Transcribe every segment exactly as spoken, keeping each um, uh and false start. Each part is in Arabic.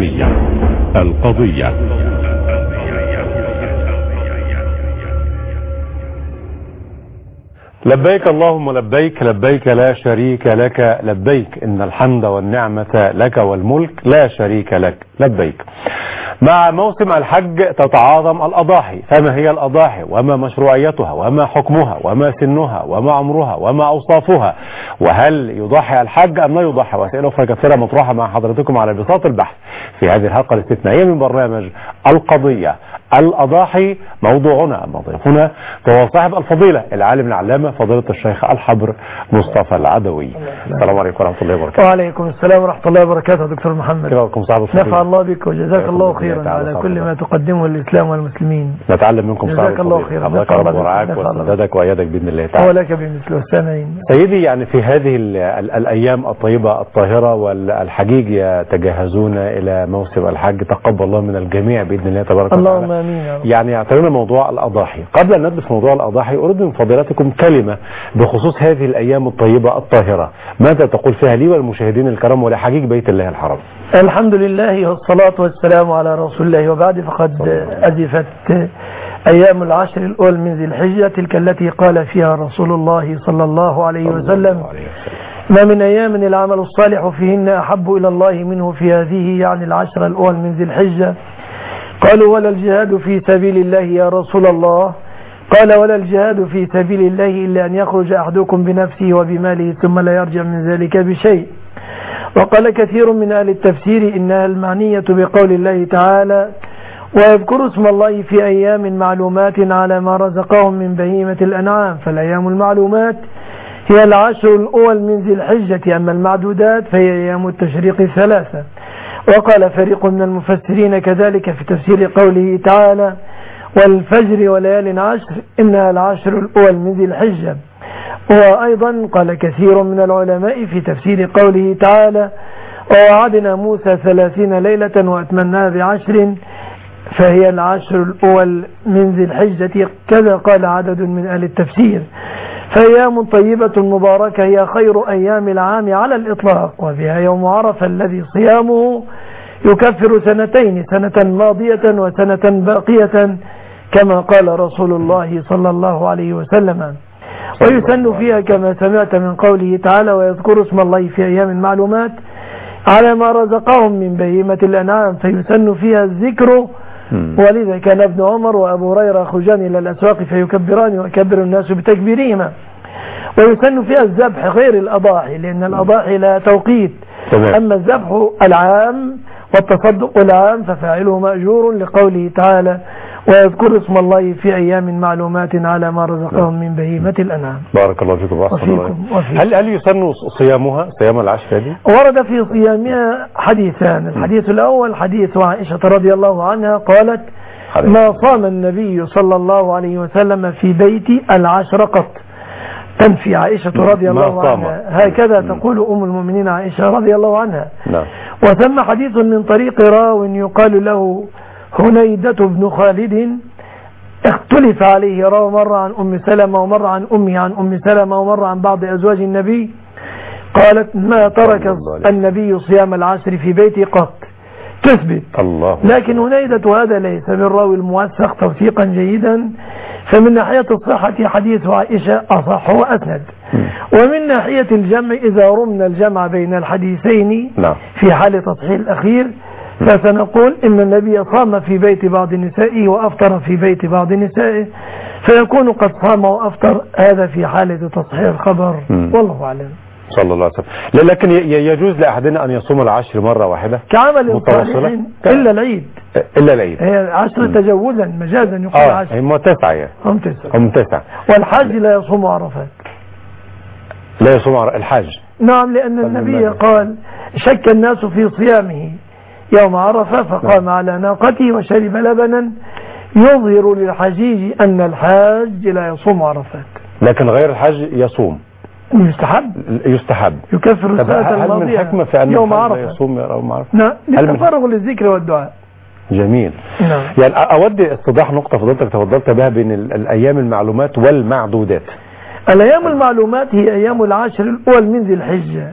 الإسلامية. القضية. لبيك اللهم لبيك، لبيك لا شريك لك لبيك، إن الحمد والنعمة لك والملك لا شريك لك لبيك. مع موسم الحج تتعاظم الأضاحي، فما هي الأضاحي وما مشروعيتها وما حكمها وما سنها وما عمرها وما أوصافها، وهل يضحي الحج أم لا يضحي؟ وأسئلة أخرى كثيرة مطروحة مع حضرتكم على بساط البحث في هذه الحلقة الاستثنائية من برنامج القضية. الأضاحي موضوعنا، ضيفنا هو صاحب الفضيلة العالم العلامة فضيلة الشيخ الحبر مصطفى العدوي. السلام عليكم ورحمة الله وبركاته. وعليكم السلام ورحمة الله وبركاته. دكتور محمد كيفكم صاحب الفضيلة؟ نفع الله بك وجزاك الله خيرا على كل ما تقدمه للإسلام والمسلمين. نتعلم منكم صاحب جزاك الله خيرا. حضرتك رب ورعاك وسددك وأيدك بإذن الله تعالى. ولك بمثل السامعين. سيدي، يعني في هذه ال ال الأيام الطيبة الطاهرة والحجيج يتجهزون إلى موسم الحج، تقبل الله من الجميع بإذن الله تبارك وتعالى. اللهم آمين. يعني يعتبرون موضوع الأضاحي. قبل أن ندخل في موضوع الأضاحي أريد من فضيلتكم كلمة بخصوص هذه الأيام الطيبة الطاهرة، ماذا تقول فيها لي والمشاهدين الكرام ولحجيج بيت الله الحرام؟ الحمد لله والصلاة والسلام على رسول الله، وبعد فقد أزفت أيام العشر الأول من ذي الحجة، تلك التي قال فيها رسول الله صلى الله عليه وسلم: ما من أيام العمل الصالح فيهن أحب إلى الله منه في هذه، يعني العشر الأول من ذي الحجة. قالوا: ولا الجهاد في سبيل الله يا رسول الله؟ قال: ولا الجهاد في سبيل الله إلا أن يخرج أحدكم بنفسه وبماله ثم لا يرجع من ذلك بشيء. وقال كثير من أهل التفسير إنها المعنية بقول الله تعالى: ويذكر اسم الله في أيام معلومات على ما رزقهم من بهيمة الأنعام. فالأيام المعلومات هي العشر الأول من ذي الحجة، أما المعدودات فهي أيام التشريق الثلاثة. وقال فريق من المفسرين كذلك في تفسير قوله تعالى: والفجر وليال عشر إنها العشر الأول من ذي الحجة. وأيضا قال كثير من العلماء في تفسير قوله تعالى: ووعدنا موسى ثلاثين ليلة وأتمناها بعشر فهي العشر الأول من ذي الحجة. كذا قال عدد من أهل التفسير. فأيام طيبة مباركة هي خير أيام العام على الإطلاق، وفيها يوم عرفة الذي صيامه يكفر سنتين، سنة ماضية وسنة باقية، كما قال رسول الله صلى الله عليه وسلم. ويسن فيها كما سمعت من قوله تعالى: ويذكر اسم الله في أيام معلومات على ما رزقهم من بهيمة الأنعام، فيسن فيها الذكر. ولذا كان ابن عمر وأبو هريرة يخرجان إلى الأسواق فيكبران ويكبر الناس بتكبيرهما. ويسن فيها الذبح غير الأضاحي، لأن الأضاحي لها توقيت. أما الذبح العام والتصدق العام ففاعله مأجور، لقوله تعالى: ويذكر اسم الله في أيام معلومات على ما رزقهم من بهيمة الأنعام. بارك الله فيكم وأحسن الله. هل هل يسن صيامها، صيام العشر هذه؟ ورد في صيامها حديثان. الحديث الأول حديث عائشة رضي الله عنها قالت: ما صام النبي صلى الله عليه وسلم في بيتي العشر قط. تنفي عائشة رضي الله عنها، هكذا تقول أم المؤمنين عائشة رضي الله عنها. نعم. وثم حديث من طريق راو يقال له هنيدة بن خالد، اختلف عليه، راو مرة عن أم سلمة ومرة عن أمه عن أم سلمة ومرة عن بعض أزواج النبي. قالت: ما ترك النبي صيام العشر في بيتي قط. تثبت الله. لكن هنيدة هذا ليس بالراوي الموثق توثيقا جيدا، فمن ناحية الصحة حديث عائشة أصح وأسند. ومن ناحية الجمع إذا رمنا الجمع بين الحديثين في حال تصحيح الأخير، فسنقول إن النبي صام في بيت بعض نسائه وأفطر في بيت بعض نسائه، فيكون قد صام وأفطر، هذا في حالة تصحيح الخبر. والله أعلم. صلى الله عليه وسلم. لكن يجوز لأحدنا أن يصوم العشر مرة واحدة كعمل الصالحين إلا العيد. إلا العيد هي عشر تجوزا مجازا يقال آه عشر. هم تسعة يعني. هم تسعة. هم تسعة. والحاج لا يصوم عرفات. لا يصوم الحاج. نعم، لأن النبي قال: شك الناس في صيامه يوم عرفة فقام على ناقته وشرب لبنا يظهر للحجيج أن الحاج لا يصوم عرفات. لكن غير الحاج يصوم. يستحب. يستحب. يكفر السنة الماضية. هل من حكمة في أن يوم عرفة يصوم يوم عرفة؟ نعم، للتفرغ للذكر والدعاء. جميل. نعم. يعني أود استيضاح نقطة فضلتك تفضلت بها بين الأيام المعلومات والمعدودات. الأيام المعلومات هي أيام العشر الأول من ذي الحجة،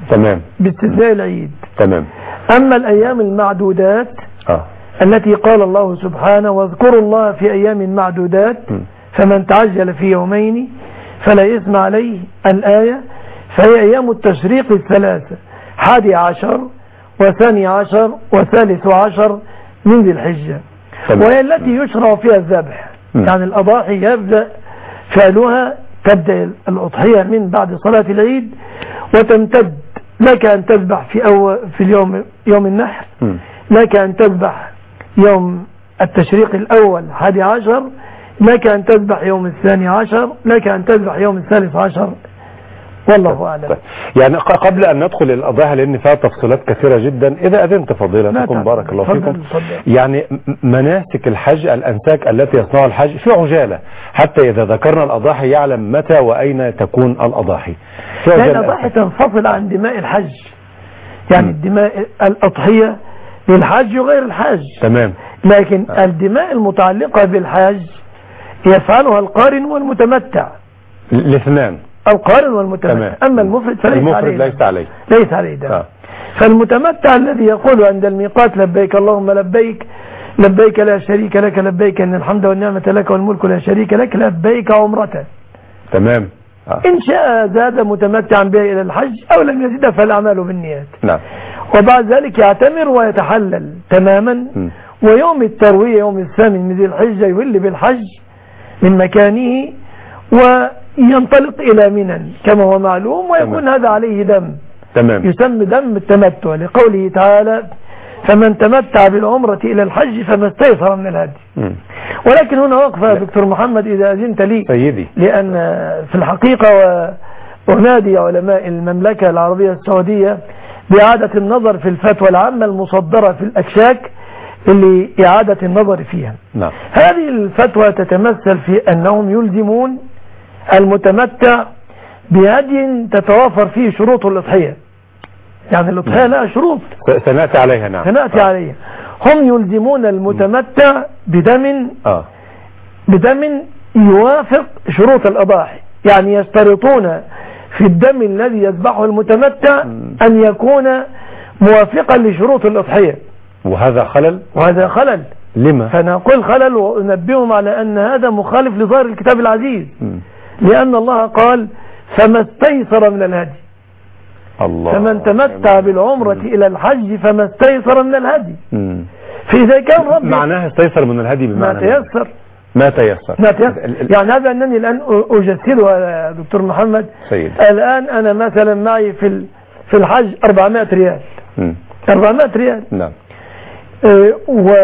تمام. باستثناء العيد. تمام. أما الأيام المعدودات آه. التي قال الله سبحانه واذكروا الله في أيام معدودات م. فمن تعجل في يومين فلا إثم عليه الآية، فهي أيام التشريق الثلاثة حادي عشر وثاني عشر وثالث عشر من ذي الحجة، وهي التي يشرع فيها الذبح. م. يعني الأضاحي يبدأ فعلها، تبدأ الأضحية من بعد صلاة العيد وتمتد، لك أن تذبح في أول في اليوم يوم النحر، م. لك أن تذبح يوم التشريق الأول حادي عشر، لك أن تذبح يوم الثاني عشر، لك أن تذبح يوم الثالث عشر، والله أعلم. يعني قبل أن ندخل الأضاحي لأن فيها تفصيلات كثيرة جدا، إذا أذنت فضيلتكم بارك الله فيكم، يعني مناسك الحج الأنساك التي يصنعها الحج في عجالة، حتى إذا ذكرنا الأضاحي يعلم متى وأين تكون الأضاحي. يعني الأضاحي تنفصل عن دماء الحج، يعني الدماء الأضحية للحج وغير الحج. تمام. لكن آه. الدماء المتعلقة بالحج يفعلها القارن والمتمتع الاثنان، القارن والمتمتع. تمام. أما المفرد فليس المفرد عليه ليس عليه ليس عليه دم. آه. فالمتمتع الذي يقول عند الميقات لبيك اللهم لبيك لبيك لا شريك لك لبيك إن الحمد والنعمة لك والملك لا شريك لك لبيك عمرة. تمام. آه. إن شاء زاد متمتعا به إلى الحج أو لم يزد فالأعمال بالنيات. نعم. وبعد ذلك يعتمر ويتحلل تماما. م. ويوم التروية يوم الثامن من ذي الحجة يهل بالحج من مكانه وينطلق إلى منى كما هو معلوم، ويكون تمام. هذا عليه دم. تمام. يسمى دم التمتع لقوله تعالى فمن تمتع بالعمرة إلى الحج فما استيسر من الهدي. م. ولكن هنا وقفة يا دكتور محمد إذا أذنت لي سيدي، لأن في الحقيقة وأنادي علماء المملكة العربية السعودية بإعادة النظر في الفتوى العامة المصدرة في الأكشاك لإعادة النظر فيها. نعم. هذه الفتوى تتمثل في أنهم يلزمون المتمتع بهدي تتوافر فيه شروط الأضحية، يعني الأضحية لها شروط سنأتي عليها. نعم. سنأتي آه. عليها. هم يلزمون المتمتع بدم آه. بدم يوافق شروط الأضاحي، يعني يشترطون في الدم الذي يذبحه المتمتع أن يكون موافقا لشروط الأضحية، وهذا خلل وهذا خلل. لما؟ فنقول خلل وننبههم على أن هذا مخالف لظاهر الكتاب العزيز. م. لأن الله قال فما استيسر من الهدي. الله. فمن تمتع بالعمرة م. إلى الحج فما استيسر من الهدي. م. فإذا كان ربي معناها استيسر من الهدي بمعنى ما تيسر ما تيسر ما تيسر يعني هذا أنني الآن أجسده يا دكتور محمد. سيد. الآن أنا مثلا معي في في الحج أربعمائة ريال. م. أربعمائة ريال. نعم. اه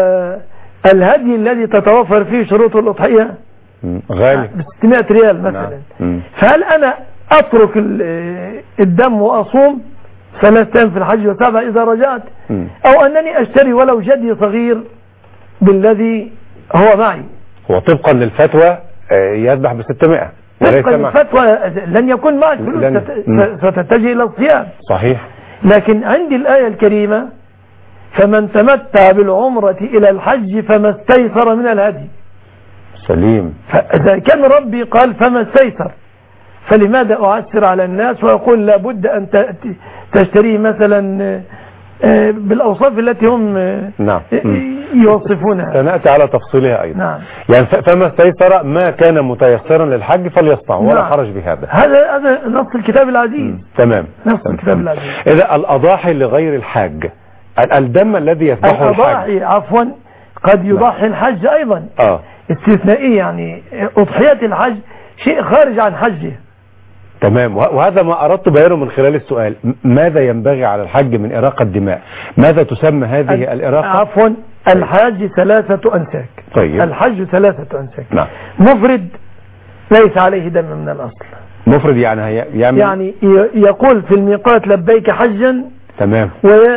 والهدي الذي تتوفر فيه شروط الأضحية غالي ستمائة ريال مثلا. نعم. فهل أنا أترك الدم وأصوم ثلاثة أيام في الحج وسبعة إذا رجعت، م. أو أنني أشتري ولو جدي صغير بالذي هو معي؟ هو طبقا للفتوى يذبح ب ستمائة. طبقا للفتوى لن يكون معك فلوس، ستتجه إلى الصيام. صحيح. لكن عندي الآية الكريمة فمن تمتع بالعمرة إلى الحج فما استيسر من الهدي. سليم. فإذا كان ربي قال فما استيسر، فلماذا أعسر على الناس وأقول لابد أن تشتريه مثلا بالأوصاف التي هم نعم. يوصفونها؟ سنأتي على تفصيلها أيضا. نعم. يعني فما استيسر ما كان متيسرا للحج فليصنع ولا نعم. حرج بهذا. هذا هذا نص الكتاب العزيز. م. تمام. نص الكتاب العزيز. إذا الأضاحي لغير الحاج، الدم الذي يذبحه الحج. الأضاحي عفوا قد يضحي الحج أيضا. آه. استثنائي، يعني أضحية الحج شيء خارج عن حجه. تمام. وهذا ما أردت بيانه من خلال السؤال، ماذا ينبغي على الحج من إراقة دماء؟ ماذا تسمى هذه الإراقة؟ عفوا الحج ثلاثة أنساك. طيب. الحج ثلاثة أنساك. نعم. مفرد ليس عليه دم من الأصل. مفرد يعني يعمل يعني يقول في الميقات لبيك حجا. تمام.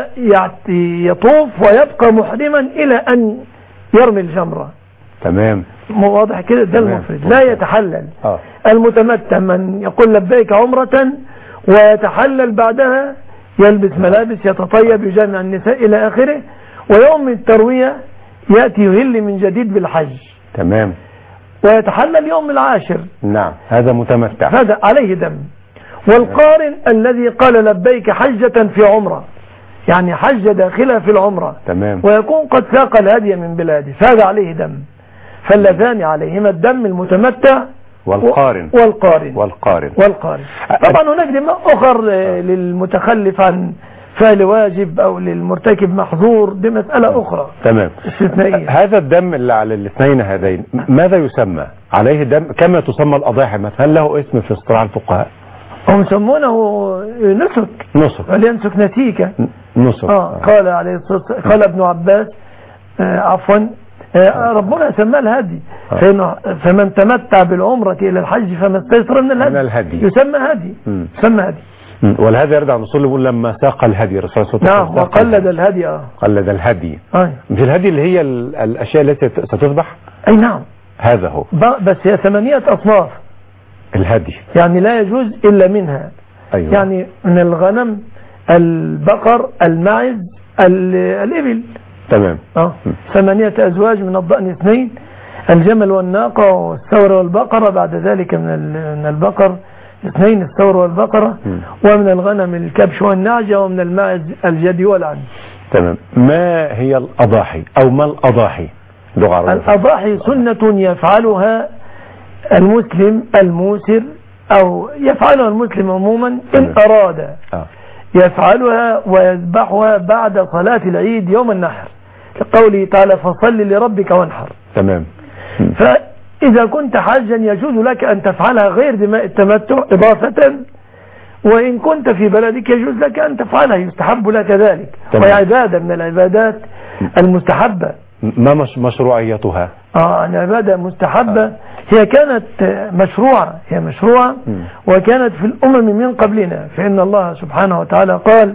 ويطوف ويبقى محرما إلى أن يرمي الجمرة. تمام. واضح كده؟ ده المفرد لا يتحلل. آه. المتمتع من يقول لبيك عمرة ويتحلل بعدها، يلبس ملابس يتطيب يجامع النساء إلى آخره، ويوم التروية يأتي يهل من جديد بالحج. تمام. ويتحلل يوم العاشر. نعم. هذا متمتع، هذا عليه دم. والقارن الذي قال لبيك حجة في عمرة، يعني حج داخلها في العمرة، تمام. ويكون قد ساق الهدي من بلاده فهذا عليه دم، فاللذان عليهما الدم المتمتع والقارن والقارن والقارن والقارن. طبعا هناك دماء أخر للمتخلف عن فعل واجب أو للمرتكب محظور، دي مسألة أخرى تمام استثنائية. هذا الدم اللي على الاثنين هذين ماذا يسمى عليه دم كما تسمى الأضاحي مثلا؟ هل له اسم في اصطلاح الفقهاء؟ هم يسمونه نسك نسك ولينسك نسيكا نسك آه. قال عليه الصلاة قال ابن عباس آه عفوا آه ربنا سماه الهدي، آه. فمن تمتع بالعمرة إلى الحج فما استيسر من الهدي, الهدي. يسمى هدي م. يسمى هدي. والهدي يرد عن الرسول يقول لما ساق الهدي الرسول صلى الله عليه وسلم. نعم وقلد الهدي اه قلد الهدي آه. في الهدي اللي هي الأشياء التي ستذبح. أي نعم هذا هو، بس هي ثمانية أصناف الهدي، يعني لا يجوز إلا منها. أيوة. يعني من الغنم، البقر، الماعز، الإبل. تمام. اه ثمانية أزواج، من الضأن اثنين، الجمل والناقة والثور والبقرة، بعد ذلك من من البقر اثنين، الثور والبقرة، م. ومن الغنم الكبش والنعجة، ومن الماعز الجدي والعن. تمام. ما هي الأضاحي أو ما الأضاحي لغة عربية؟ الأضاحي سنة يفعلها المسلم الموسر، أو يفعلها المسلم عموما إن أراد آه. يفعلها ويذبحها بعد صلاة العيد يوم النحر، لقوله تعالى فصل لربك وانحر. تمام. فإذا كنت حاجا يجوز لك أن تفعلها غير دماء التمتع إضافة، وإن كنت في بلدك يجوز لك أن تفعلها، يستحب لك ذلك، وهي عبادة من العبادات المستحبة. ما مش مشروعيتها؟ آه العبادة مستحبة. آه. هي كانت مشروعة هي مشروعة م. وكانت في الأمم من قبلنا، فإن الله سبحانه وتعالى قال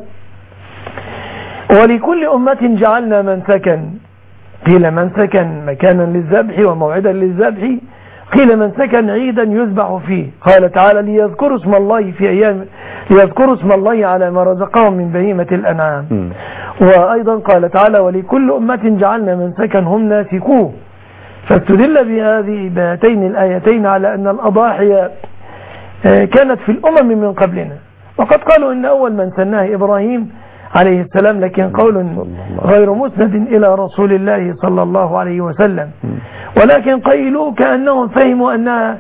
ولكل أمة جعلنا منسكا، قيل منسكا مكانا للذبح وموعدا للذبح، قيل منسكا عيدا يذبح فيه. قال تعالى ليذكروا اسم الله في أيام ليذكروا اسم الله على ما رزقهم من بهيمة الأنعام. م. وأيضا قال تعالى ولكل أمة جعلنا منسكا هم ناسكوه. فاستدل بهذه بهاتين الآيتين على أن الأضاحي كانت في الأمم من قبلنا، وقد قالوا إن أول من سناه إبراهيم عليه السلام، لكن قول غير مسند إلى رسول الله صلى الله عليه وسلم، ولكن قيلوا كأنهم فهموا أنها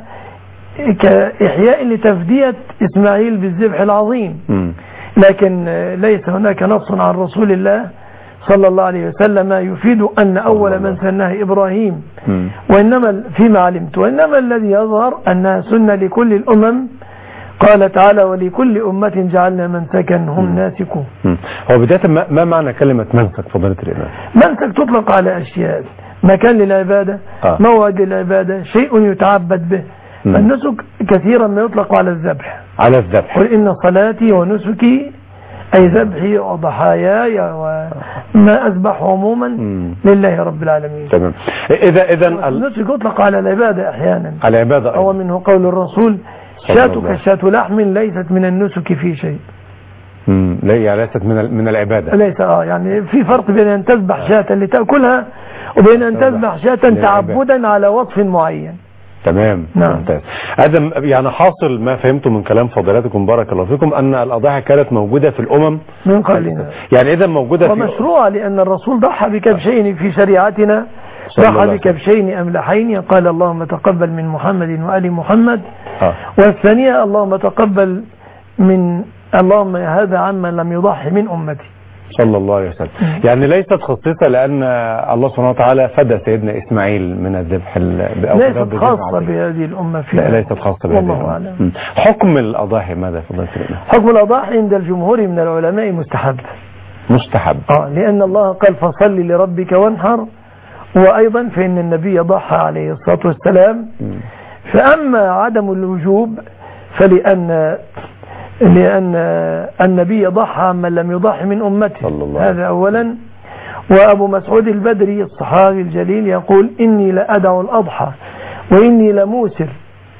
كإحياء لتفدية إسماعيل بالذبح العظيم، لكن ليس هناك نص عن رسول الله صلى الله عليه وسلم يفيد أن أول من سناه إبراهيم، وإنما فيما علمت، وإنما الذي يظهر أنها سنة لكل الأمم. قال تعالى ولكل أمة جعلنا منسكا هم ناسكوه. هو بداية ما, ما معنى كلمة منسك فضيلة الإمام؟ منسك تطلق على أشياء، مكان للعبادة، آه. موعد للعبادة، شيء يتعبد به. م. النسك كثيرا ما يطلق على الذبح، على الذبح. قل إن صلاتي ونسكي أي ذبحي وضحاياي وما أذبح عموما م. لله رب العالمين. تمام. إذا إذا النسك يطلق على العبادة أحيانا، على العبادة أو منه قول الرسول شاتك شات لحم ليست من النسك في شيء. امم لا يعني ليست من من العبادة. ليس اه يعني في فرق بين أن تذبح شاة لتأكلها وبين أن تذبح شاة تعبدا على وصف معين. تمام. نعم. ممتاز. هذا يعني حاصل ما فهمته من كلام فضيلتكم بارك الله فيكم أن الأضاحي كانت موجودة في الأمم من قبلنا، يعني إذا موجودة ومشروعة، لأن الرسول ضحى بكبشين في شريعتنا، ضحى بكبشين أملحين، قال اللهم تقبل من محمد وآل محمد. آه. والثانية اللهم تقبل من اللهم هذا عمن لم يضحي من أمتي صلى الله عليه وسلم. يعني ليست خصيصة لأن الله سبحانه وتعالى فدى سيدنا إسماعيل من الذبح، ليست خاصة بهذه الأمة فيها. لا ليست خاصة بهذه الأمة. حكم الأضاحي ماذا فضلت الإمام؟ حكم الأضاحي عند الجمهور من العلماء مستحب. مستحب. آه لأن الله قال فصل لربك وانحر، وأيضا فإن النبي ضحى عليه الصلاة والسلام. م. فأما عدم الوجوب فلأن لأن النبي ضحى من لم يضحي من أمته، هذا أولا. وأبو مسعود البدري الصحابي الجليل يقول إني لأدع الأضحى وإني لموسر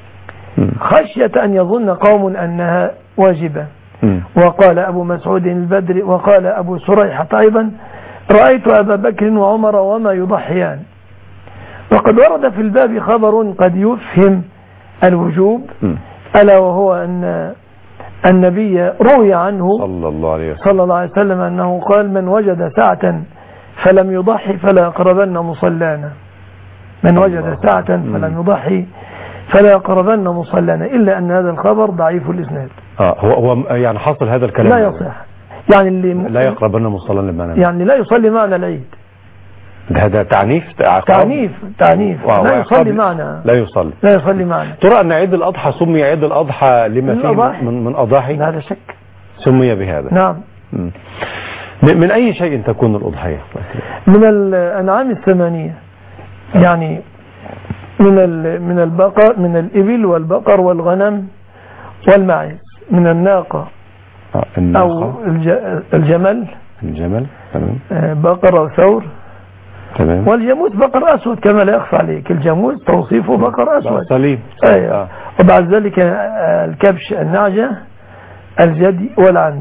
خشية أن يظن قوم أنها واجبة. وقال أبو مسعود البدري وقال أبو سريحة أيضا رأيت أبا بكر وعمر وما يضحيان. وقد ورد في الباب خبر قد يفهم الوجوب، ألا وهو أن النبي روي عنه صلى الله عليه وسلم صلى الله عليه وسلم أنه قال: من وجد ساعة فلم يضحي فلا يقربن مصلانا. من وجد ساعة فلم يضحي فلا يقربن مصلانا، إلا أن هذا الخبر ضعيف الإسناد. اه هو هو يعني حصل هذا الكلام لا يصح، يعني اللي لا يقربن مصلانا بمعنى يعني لا يصلي معنا العيد. ده ده تعنيف تعنيف تعنيف لا يصلي معنا لا يصلي لا يصلي معنا. ترى أن عيد الأضحى سمي عيد الأضحى لما فيه من من أضاحي؟ لا شك سمي بهذا. نعم. م. من أي شيء تكون الأضحية؟ من الأنعام الثمانية، يعني من من البقر من الإبل والبقر والغنم والماعز، من الناقة أو الجمل الجمل تمام، بقر أو ثور تمام، والجاموس بقر أسود كما لا يخفى عليك، الجاموس توصيفه بقر أسود سليم. أيوة. آه. وبعد ذلك الكبش، النعجة، الجدي والعنز.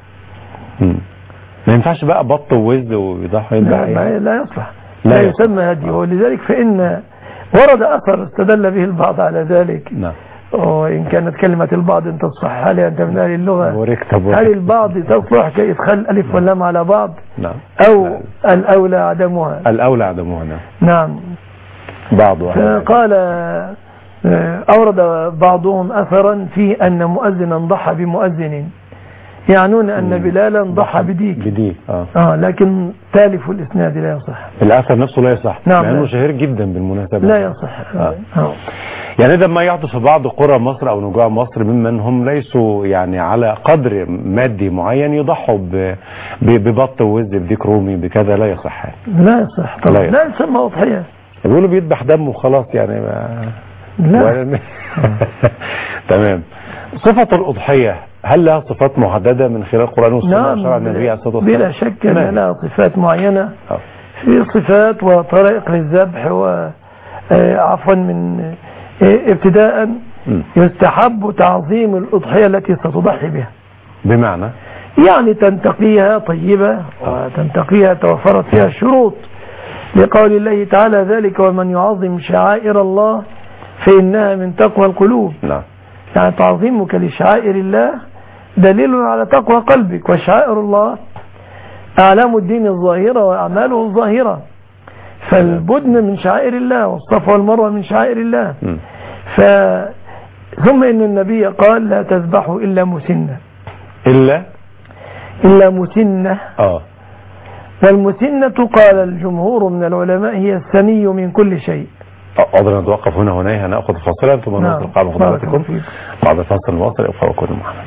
ما ينفعش بقى بط ووز ويضحي؟ لا, لا يصلح، لا, لا يسمى هدي. ولذلك فإن ورد أثر استدل به البعض على ذلك. نعم. وإن كانت كلمة البعض أن تصح، هل أنت من أهل اللغة؟ هل البعض تصلح كإدخال الألف واللام على بعض؟ نعم. أو الأولى عدمها؟ الأولى عدمها. نعم. نعم. بعضها قال أورد بعضهم أثرا في أن مؤذنا ضحى بمؤذن، يعنون أن بلالا ضحى بديك بديك آه. آه لكن تالف الإسناد لا يصح. الأثر نفسه لا يصح. نعم. لأنه شهير جدا بالمناسبة. لا يصح. آه. آه. يعني إذا ما يعطف بعض قرى مصر أو نجوع مصر ممن هم ليسوا يعني على قدر مادي معين يضحوا ببط ووز بديك رومي بكذا، لا يصح. لا يصح طبعا. لا يسمى أضحية. يقولوا بيذبح دم وخلاص يعني ما لا. تمام. صفة الأضحية هل لها صفات محددة من خلال القرآن والسنة؟ نعم. شرع النبي عليه الصلاة والسلام؟ بلا شك أن لها صفات معينة. أوه. في صفات وطرائق للذبح، وعفوا من ابتداء م. يستحب تعظيم الأضحية التي ستضحي بها. بمعنى؟ يعني تنتقيها طيبة وتنتقيها توفرت فيها الشروط، لقول الله تعالى: ذلك ومن يعظم شعائر الله فإنها من تقوى القلوب. نعم. يعني تعظيمك لشعائر الله دليل على تقوى قلبك، وشعائر الله أعلام الدين الظاهرة وأعماله الظاهرة، فالبدن من شعائر الله، والصفا والمروة من شعائر الله. ف... ثم إن النبي قال: لا تذبحوا إلا مسنة. إلا إلا مسنة. آه. والمسنة قال الجمهور من العلماء هي الثني من كل شيء. أقدر نتوقف هنا هنا هنأخذ فاصلا ثم نواصل القاعدة مع حضراتكم بعد فاصل نواصل. إقفال كل معنا.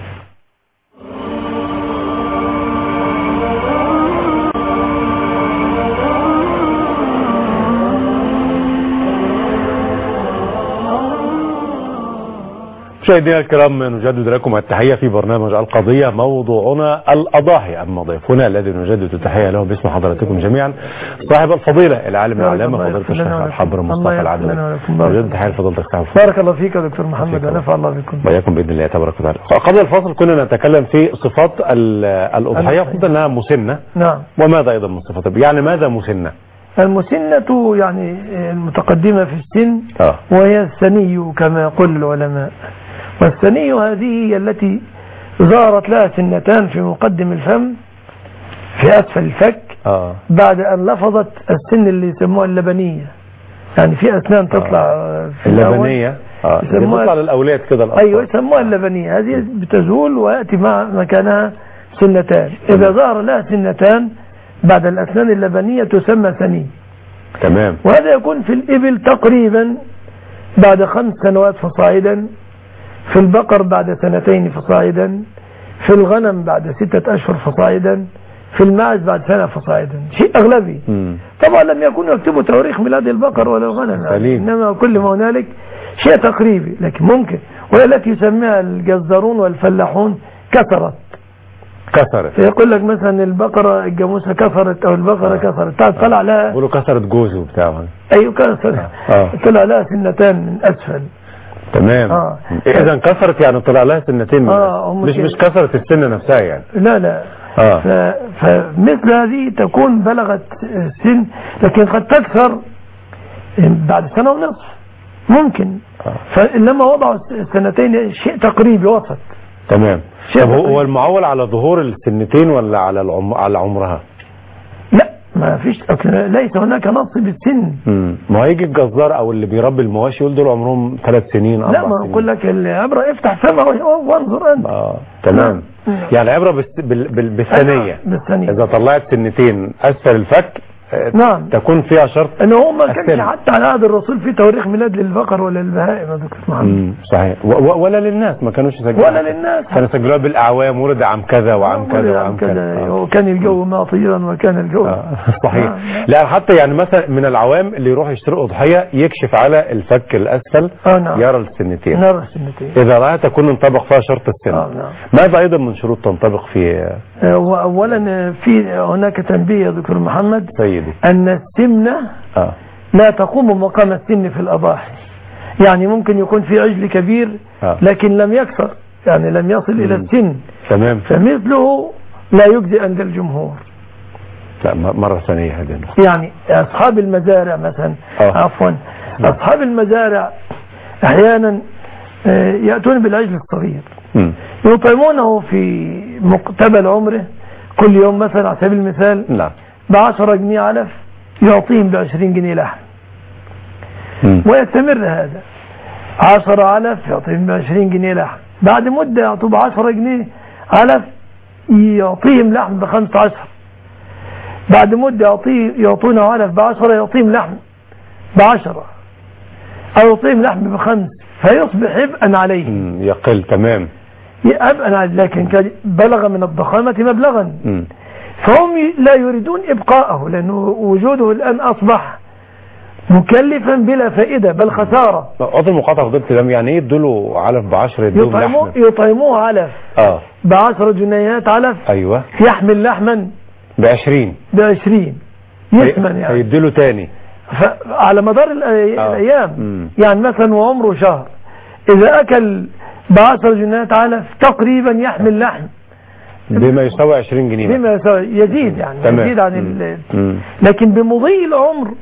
مشاهدينا الكرام، نجدد لكم التحية في برنامج القضية. موضوعنا الأضاحي، أما ضيفنا الذي نجدد التحية له باسم حضراتكم جميعا صاحب الفضيلة العالم العلامة فضيلة الشيخ الحبر مصطفى العدوي. نجدد تحية لفضيلة الشيخ. بارك الله فيك يا دكتور محمد، ونفع الله بكم. وإياكم بإذن الله تبارك وتعالى. قبل الفاصل كنا نتكلم في صفات الأضحية، قلنا أنها مسنة. نعم. وماذا أيضا من صفات؟ يعني ماذا مسنة؟ المسنة يعني المتقدمة في السن. آه. وهي الثني كما يقول العلماء. والثني هذه هي التي ظهرت لها سنتان في مقدم الفم في أسفل الفك. آه. بعد أن لفظت السن اللي يسموها اللبنية، يعني في أسنان تطلع آه. في اللبنية آه. تطلع للأولاد كده. أيوة يسموها اللبنية. هذه بتزول ويأتي مع مكانها سنتان. إذا ظهر لها سنتان بعد الأسنان اللبنية تسمى ثني. تمام. وهذا يكون في الإبل تقريبا بعد خمس سنوات فصاعدا، في البقر بعد سنتين فصاعدا، في الغنم بعد ستة أشهر فصاعدا، في الماعز بعد سنة فصاعدا. شيء أغلبي. م. طبعا لم يكونوا يكتبوا تواريخ ميلاد البقر ولا الغنم، يعني إنما كل ما هنالك شيء تقريبي، لكن ممكن. وهي التي يسميها الجزارون والفلاحون كثرت. كثرت. يقول لك مثلا البقرة الجاموسة كثرت أو البقرة آه. كثرت، طلع لها يقولوا كثرت جوز وبتاع. أيوة كثرت. آه. طلع لها سنتان من أسفل. تمام. آه. إذا كثرت يعني طلع لها سنتين. آه. مش مش كثرت السن نفسها يعني. لا لا. آه. فمثل هذه تكون بلغت السن، لكن قد تكثر بعد سنة ونصف ممكن. آه. فلما وضعوا السنتين شيء تقريبي وسط تمام. طب هو المعول على ظهور السنتين ولا على العم... على عمرها؟ لا ما فيش، ليس هناك نص بالسن. امم ما هيجي الجزار او اللي بيربي المواشي يقول دول عمرهم ثلاث سنين اربع لا سنين. ما اقول لك العبره افتح فمه وانظر انت. اه تمام. يعني العبره بس... بال... بال... بالثانيه. بالثانيه اذا طلعت سنتين اسفل الفك نعم تكون فيها شرط انه هو ما كانش حتى على عهد الرسول في توريخ ميلاد للبقر ولا للبهائم يا دكتور محمد. صحيح. و... ولا للناس ما كانوش يسجلوا ولا للناس، كانوا يسجلوها بالاعوام، ولد عام كذا وعام كذا وعام كذا. وكان الجو ماطيرا وكان الجو آه. صحيح. آه. لا حتى يعني مثلا من العوام اللي يروح يشتري اضحيه يكشف على الفك الاسفل آه نعم. يرى السنتين، يرى السنتين اذا راى تكون انطبق فيها شرط السن. آه نعم. ماذا ايضا من شروط تنطبق في آه واولا في هناك تنبيه يا دكتور محمد سيدي ان السمنه آه. لا تقوم مقام السن في الاضاحي. يعني ممكن يكون في عجل كبير آه. لكن لم يكثر، يعني لم يصل مم. الى السن. تمام. فمثله لا يجزي عند الجمهور. لا مرة ثانية هذه. يعني أصحاب المزارع مثلا آه. عفوا م. أصحاب المزارع أحيانا يأتون بالعجل الصغير م. يطعمونه في مقتبل عمره كل يوم مثلا على سبيل المثال لا. بعشرة جنيه علف يعطيهم بعشرين جنيه لحم م. ويستمر هذا. عشرة علف يعطيهم بعشرين جنيه لحم، بعد مدة يعطوا بعشرة جنيه علف يعطيهم لحم بخمسة عشر، بعد مدة يعطيه يعطونه علف بعشرة يعطيهم لحم بعشرة، أو يعطيهم لحم بخمس، فيصبح عبئا عليه. يقل. تمام. عبئا عليه، لكن بلغ من الضخامة مبلغا. م. فهم لا يريدون إبقاءه، لأنه وجوده الآن أصبح مكلفا بلا فائدة بل خسارة. أظن مقاطعة فضيلة الإمام، يعني يدوا علف بعشرة يدوهم لحم؟ يطعموه علف آه. بعشرة جنيهات علف. أيوة. يحمل لحما بعشرين بعشرين يثمن يعني هيديله تاني على مدار الأيام. آه. يعني مثلا وعمره شهر، إذا أكل بعشر جنيهات علف تقريبا يحمل لحم بما يساوي عشرين جنيه، بما يساوي يزيد يعني تمام. يزيد عن ال... لكن بمضي العمر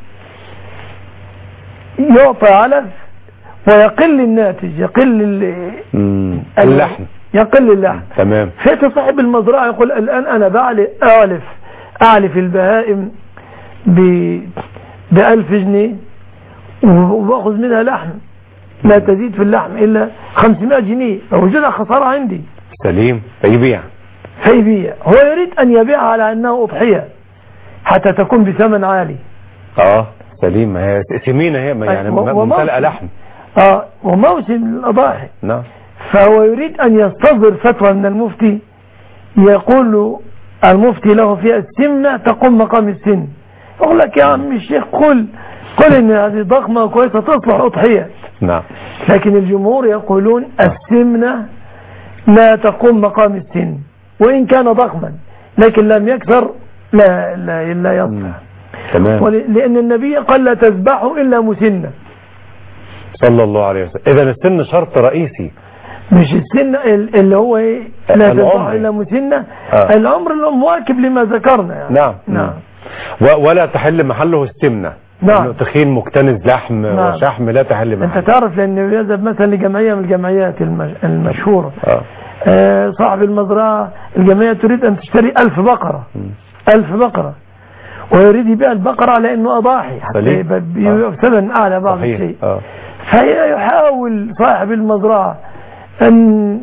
يعطى علف ويقل الناتج، يقل ال... اللحم يقل اللحم. تمام. فيأتي صاحب المزرعة يقول الآن أنا بعلف أعلف أعلف البهائم ب بألف جنيه وبأخذ منها لحم لا تزيد في اللحم إلا خمسمائة جنيه، فوجدها خسارة عندي. سليم. فيبيع فيبيع هو يريد أن يبيع على أنه أضحية حتى تكون بثمن عالي. اه سليم. هي سمينة هي يعني ممتلئة لحم. اه وموسم الأضاحي. نعم. فهو يريد أن يستصدر فتوى من المفتي يقول المفتي له فيها السمنة تقوم مقام السن. يقول لك يا عم الشيخ قل قل إن هذه ضخمة كويسة تصلح أضحية. نعم. لكن الجمهور يقولون السمنة لا تقوم مقام السن وإن كان ضخما، لكن لم يكثر لا لا لا يصلح. تمام. لأن النبي قال لا تذبحوا إلا مسنة صلى الله عليه وسلم. إذا السن شرط رئيسي، مش السن اللي هو ايه لا تذبحوا إلا مسنة. آه. العمر المواكب لما ذكرنا يعني. نعم نعم. ولا تحل محله السمنة. نعم. تخين مكتنز لحم نعم. وشحم لا تحل محله. انت تعرف لأنه يذهب مثلا لجمعية من الجمعيات المشهورة آه. آه صاحب المزرعة الجمعية تريد أن تشتري ألف بقرة م. ألف بقرة ويريد يبيع البقرة على أنه أضاحي حتى يبقى ثمن أعلى بعض الشيء. آه. فيحاول صاحب المزرعة أن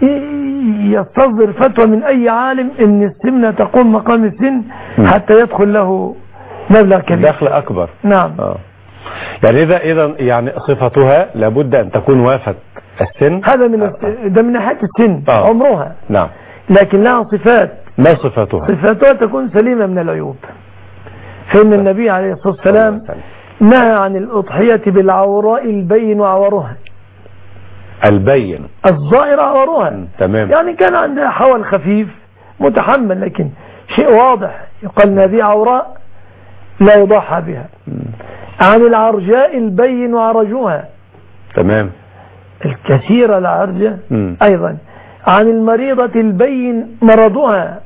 يستصدر فتوى من أي عالم أن السمنة تقوم مقام السن حتى يدخل له مبلغ كبير دخل أكبر. نعم. آه. يعني إذا إذا يعني صفتها لابد أن تكون وافت السن. هذا من ده من ناحية السن آه. عمرها. نعم. لكن لها صفات. ما صفاتها؟ صفاتها تكون سليمة من العيوب. فإن النبي عليه الصلاة والسلام نهى عن الأضحية بالعوراء البين وعورها. البين الظاهر عورها. تمام. يعني كان عندها حول خفيف متحمل لكن شيء واضح يقال ان هذه عوراء لا يضحى بها. م. عن العرجاء البين وعرجوها. تمام. الكثيرة العرجة م. أيضا. عن المريضة البين مرضها.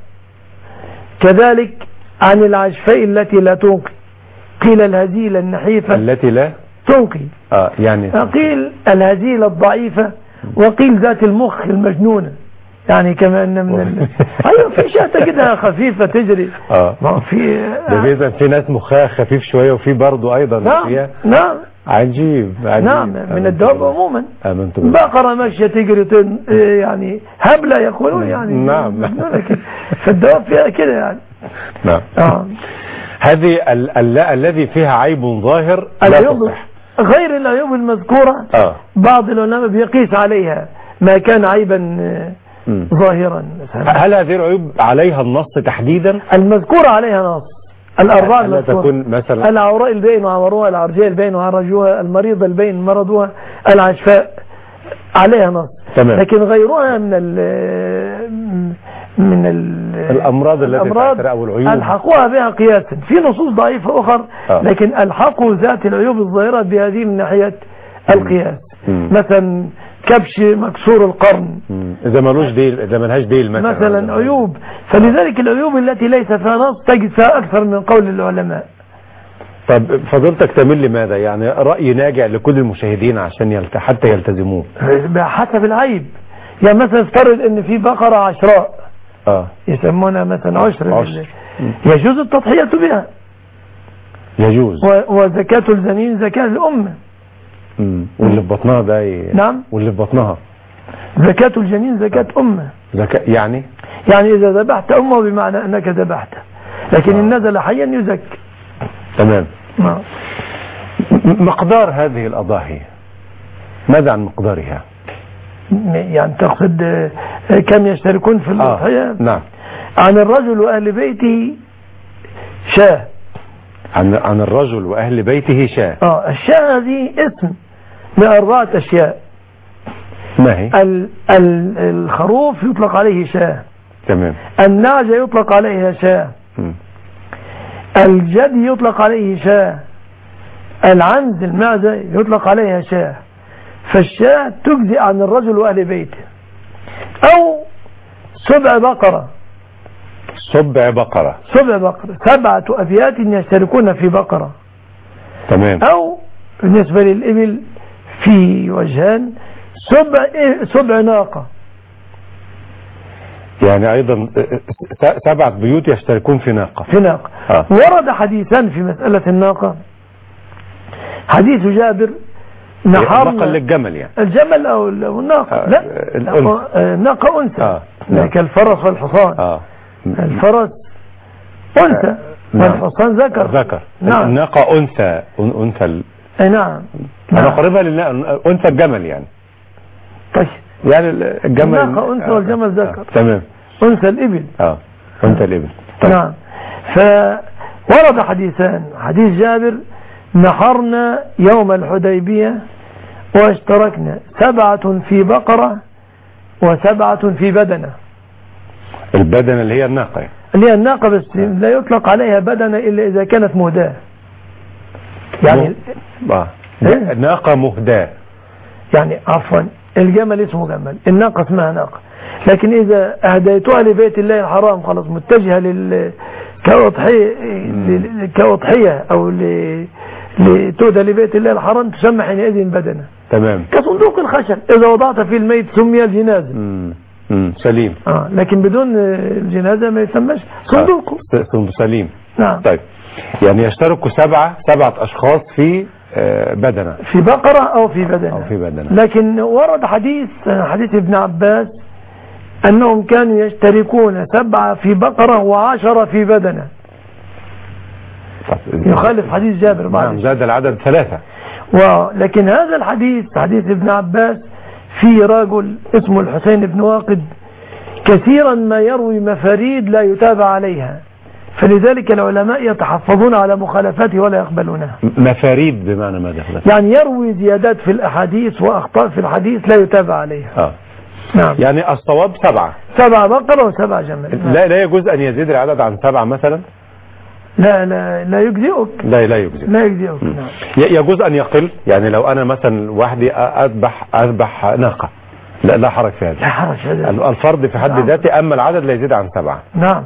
كذلك عن العجفاء التي لا تنقي. قيل الهزيلة النحيفة التي لا تنقي. آه يعني قيل الهزيلة الضعيفة وقيل ذات المخ المجنونة. يعني كمان من ال... ايوه في شهته كده خفيفه تجري. اه ما في ده اذا في ناس مخها خفيف شويه وفي برضه ايضا نعم فيها. نعم عجيب عجيب. نعم من الدواب عموما. امنت بالله. بقره ماشيه تجري تن... يعني هبله يقولون يعني. نعم فالدواب فيها كده يعني. نعم. اه هذه ال... ال... الذي فيها عيب ظاهر لا العيوب تصح. غير العيوب المذكوره اه بعض العلماء بيقيس عليها ما كان عيبا مم. ظاهرا. هل هذه العيوب عليها النص تحديدا؟ المذكورة عليها نص. الأربعة ألا المذكورة تكون مثلا العوراء البين وعوروها، العرجاء البين وعرجوها، المريض البين مرضوها، العشفاء عليها نص. تمام. لكن غيرها من ال من ال الأمراض التي تأثر أو العيوب ألحقوها بها قياسا في نصوص ضعيفة أخرى. آه. لكن ألحقوا ذات العيوب الظاهرة بهذه من ناحية القياس. مم. مثلا كبش مكسور القرن، مم. إذا ملوش ديل، إذا ملهاش ديل مثلا, مثلا عيوب. فلذلك العيوب التي ليس فيها نص تجد فيها أكثر من قول العلماء. طب فضلتك تمل لماذا؟ يعني رأي ناجع لكل المشاهدين عشان يلت... حتى يلتزموه بحسب العيب. يعني مثلا افترض ان في بقرة عشراء اه يسمونها مثلا عشر, عشر. يجوز التضحية بها، يجوز و... وزكاة الجنين زكاة الأمة. مم. واللي في بطنها ده ي... نعم واللي في بطنها زكاة الجنين زكاة أمة. زكاة يعني يعني إذا ذبحت أمه بمعنى أنك ذبحته، لكن إن نزل حيا يزكى. تمام. نعم. مقدار هذه الأضاحي ماذا عن مقدارها؟ يعني تقصد كم يشتركون في الأضحية؟ آه. نعم. عن الرجل وأهل بيته شاه. عن عن الرجل وأهل بيته شاه. اه الشاه هذه اسم لأربعة أشياء. ما هي؟ ال ال الخروف يطلق عليه شاه. تمام. النعجة يطلق عليها شاه. م. الجدي يطلق عليه شاه. العنز المعزة يطلق عليها شاه. فالشاه تجزئ عن الرجل وأهل بيته. أو سبع بقرة. سبع بقرة. سبع بقرة سبعة أبيات يشتركون في بقرة. تمام. أو بالنسبة للإبل في وجهان سبع سبع ناقة. يعني أيضا سبعة بيوت يشتركون في ناقة. في ناقة. آه. ورد حديثان في مسألة الناقة. حديث جابر نحرنا ناقة للجمل يعني الجمل أو الناقة. آه. لا الأنثى. ناقة أنثى. آه. كالفرس والحصان. آه. الفرس أنثى والحصان ذكر. ذكر. نعم. الناقة أنثى أنثى ال... نعم. أنا قريبها للأنثى الجمل يعني. طيب يعني الجمل الناقة أنثى والجمل ذكر. آه. تمام. أنثى الإبل. اه أنثى الإبل. طيب. نعم. فورد حديثان. حديث جابر نحرنا يوم الحديبية واشتركنا سبعة في بقرة وسبعة في بدنة. البدنة اللي هي الناقة اللي هي الناقة بس لا يطلق عليها بدنة إلا إذا كانت مهداة. يعني اه الناقة مهداة. يعني عفوا الجمل اسمه جمل، الناقة اسمها ناقة. لكن إذا أهديتها لبيت الله الحرام خلاص متجهة لل كأضحية كأضحية أو ل لتودى لبيت الله الحرام تسمى حينئذ بدنة. تمام. كصندوق الخشب إذا وضعت فيه الميت سمي الجنازة. امم امم سليم. آه لكن بدون الجنازة ما يسمىش صندوق. آه. صندوق سليم. نعم. طيب يعني يشتركوا سبعة سبعة أشخاص في بدنة في بقرة أو في بدنة. أو في بدنة. لكن ورد حديث حديث ابن عباس أنهم كانوا يشتركون سبعة في بقرة وعشرة في بدنة. يخالف حديث جابر بعد. نعم زاد العدد ثلاثة. ولكن هذا الحديث حديث ابن عباس في رجل اسمه الحسين بن واقد كثيرا ما يروي مفاريد لا يتابع عليها، فلذلك العلماء يتحفظون على مخالفاته ولا يقبلونها. مفاريد بمعنى ماذا؟ يعني يروي زيادات في الأحاديث وأخطاء في الحديث لا يتابع عليها. آه. نعم. يعني الصواب سبعة. سبعة بقرة وسبعة جمل. لا لا يجوز أن يزيد العدد عن سبعة مثلا. لا لا لا يجزئك. لا لا يجزئك. لا يجزئك. نعم. يجوز أن يقل، يعني لو أنا مثلا وحدي أذبح أذبح ناقة لا لا حرج في هذا. لا حرج في هذا. الفرد في حد نعم. ذاته، أما العدد لا يزيد عن سبعة. نعم.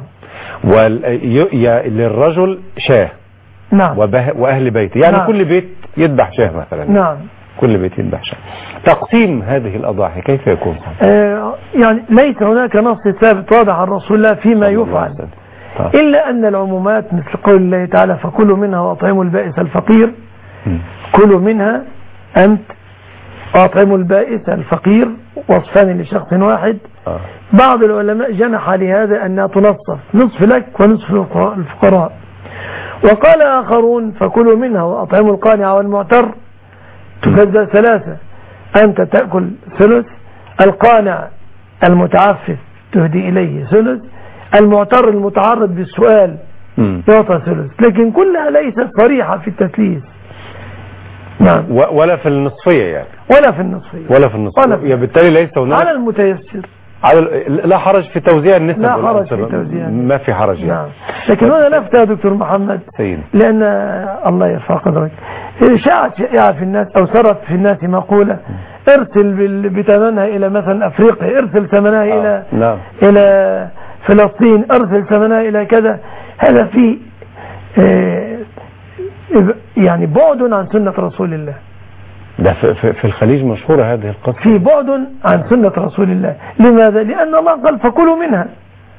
وللرجل شاه. نعم. وأهل بيته يعني. نعم. كل بيت يذبح شاه مثلا. نعم. كل بيت يذبح شاة. تقسيم هذه الأضاحي كيف يكون؟ آه يعني ليس هناك نص ثابت واضح عن رسول الله فيما يفعل، إلا أن العمومات مثل قول الله تعالى فكلوا منها وأطعموا البائس الفقير. م. كلوا منها أنت وأطعموا البائس الفقير، وصفان لشخص واحد. آه. بعض العلماء جنح لهذا أنها تنصف نصف لك ونصف الفقراء. وقال آخرون فكلوا منها وأطعموا القانع والمعتر، تجزأ ثلاثة، أنت تأكل ثلث، القانع المتعفف تهدي إليه ثلث، المعتر المتعرض بالسؤال يعطى ثلث. لكن كلها ليست صريحة في التثليث. نعم. ولا في النصفية يعني ولا في النصفية ولا في النصفية، بالتالي ليس هناك على المتيسر، على لا حرج في توزيع النسب، لا حرج في توزيع، ما في حرج يعني. نعم. لكن هنا لفتة يا دكتور محمد سيد. لأن الله يرفع قدرك شاعت شائعة في الناس أو سرت في الناس مقولة ارسل بثمنها إلى مثلا أفريقيا، ارسل ثمنها آه. إلى نعم. إلى فلسطين، ارسل ثمنها إلى كذا. هذا في آه يعني بعد عن سنة رسول الله. ده في, في الخليج مشهورة هذه القصة، في بعد عن سنة رسول الله. لماذا؟ لأن الله قال فكلوا منها،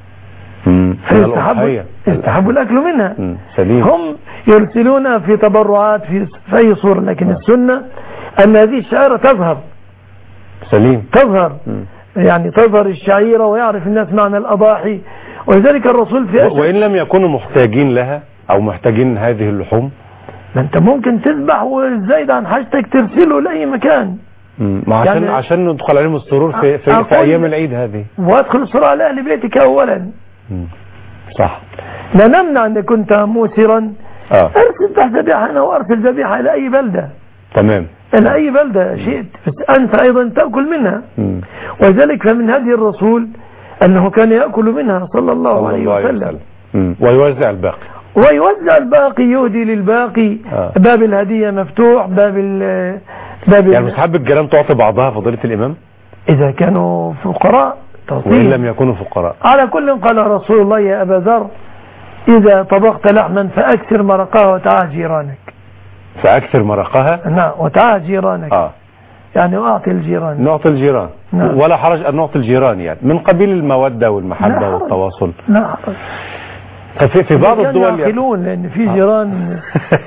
فيستحبوا يستحب الأكل منها. سليم. هم يرسلون في تبرعات في, في أي صورة، لكن السنة أن هذه الشعيرة تظهر. سليم. تظهر مم. يعني تظهر الشعيرة ويعرف الناس معنى الأضاحي. ولذلك الرسول في وإن لم يكونوا محتاجين لها أو محتاجين هذه اللحوم، ما انت ممكن تذبح والزايد عن حاجتك ترسله لأي مكان. ما عشان يعني عشان ندخل عليهم السرور في في, في ايام العيد هذه، وادخل السرور على اهل بيتك اولا. مم. صح. لا نمنع ان كنت موسرا آه. ارسل تحت ذبيحه هنا وارسل ذبيحه الى اي بلده. تمام. الى اي بلده شئت، بس انت ايضا تاكل منها. مم. ولذلك فمن هدي الرسول انه كان ياكل منها صلى الله, صلى عليه, الله عليه وسلم. وسلم. ويوزع الباقي. ويوزع الباقي، يهدي للباقي. آه. باب الهدية مفتوح، باب ال باب يعني مصحاب الجيران تعطي بعضها فضيلة الإمام إذا كانوا فقراء، وإن لم يكونوا فقراء. على كل قال رسول الله يا أبا ذر إذا طبخت لحما فأكثر مرقها وتعاه جيرانك. فأكثر مرقها نعم وتعاه جيرانك. آه. يعني أعطي الجيران، نعطي الجيران. نعم. ولا حرج أن نعطي الجيران يعني من قبيل المودة والمحبة والتواصل. لا حرج. في في بعض الدول يعقلون، لأن في جيران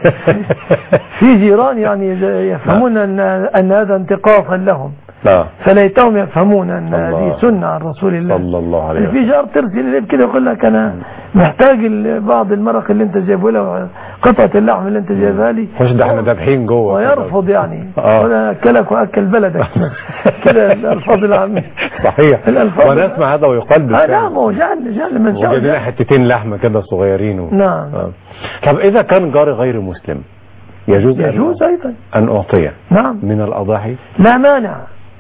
في جيران يعني يفهمون أن أن هذا انتقاصا لهم. لا. فليتهم يفهمون أن هذه سنة عن رسول الله صلى الله عليه وسلم. في جار ترسل إليه كده يقول لك أنا محتاج بعض المرق اللي أنت جايبه له، قطعة اللحم اللي أنت جايبها لي، مش ده احنا ذابحين جوه، ويرفض يعني وأنا أكلك وأكل بلدك كده الألفاظ العامة. صحيح. ونسمع هذا ويقال بالفعل. نعم هو جعل جعل من شاء وجدنا حتتين لحمة كده صغيرين و... نعم. آه. طب إذا كان جاري غير مسلم يجوز يجوز أيضا أن أعطيه نعم من الأضاحي؟ لا مانع،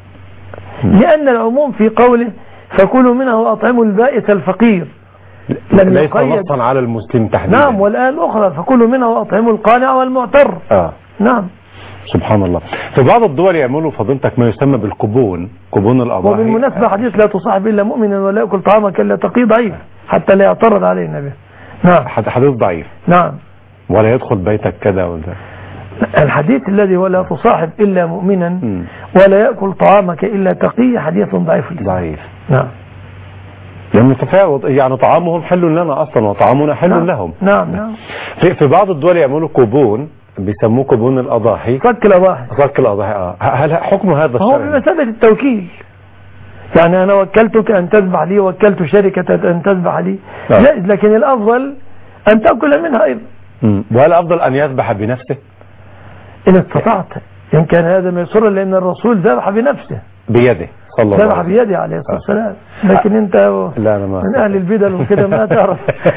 لأن العموم في قوله فكلوا منه وأطعموا البائس الفقير لم ليس نصا على المسلم تحديدا. نعم. والآن الأخرى فكلوا منه وأطعموا القانع والمعتر. آه. نعم. سبحان الله. في بعض الدول يعملوا فضيلتك ما يسمى بالكوبون، كوبون الأضاحي. وبالمناسبة حديث لا تصاحب إلا مؤمنا ولا يأكل طعامك إلا تقي ضعيف حتى لا يعترض عليه النبي. نعم. حديث ضعيف. نعم. ولا يدخل بيتك كذا ولا. الحديث الذي ولا تصاحب إلا مؤمنا م. ولا يأكل طعامك إلا تقي حديث ضعيف. ضعيف. نعم. يعني تفاوت، يعني طعامهم حل لنا أصلا وطعامنا حل نعم. لهم. نعم نعم. في في بعض الدول يعملوا كوبون بيسموه كوبون الأضاحي. صك الأضاحي. صك الأضاحي. آه. هل حكم هذا الشيء؟ هو بمثابة التوكيل. يعني أنا وكلتك أن تذبح لي، وكلت شركة أن تذبح لي. نعم. لا، لكن الأفضل أن تأكل منها أيضا. وهل أفضل أن يذبح بنفسه؟ إن استطعت. إن كان هذا ميسرا، لأن الرسول ذبح بنفسه بيده صلى الله عليه وسلم. ذبح بيده عليه الصلاة والسلام. لكن أنت لا أنا ما من أهل البدع وكده ما تعرف.